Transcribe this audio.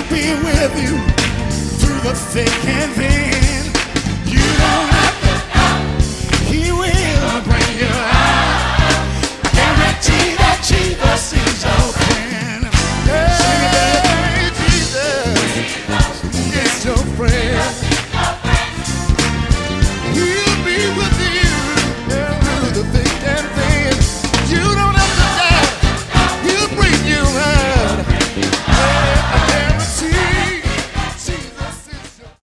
be with you through the thick and thin.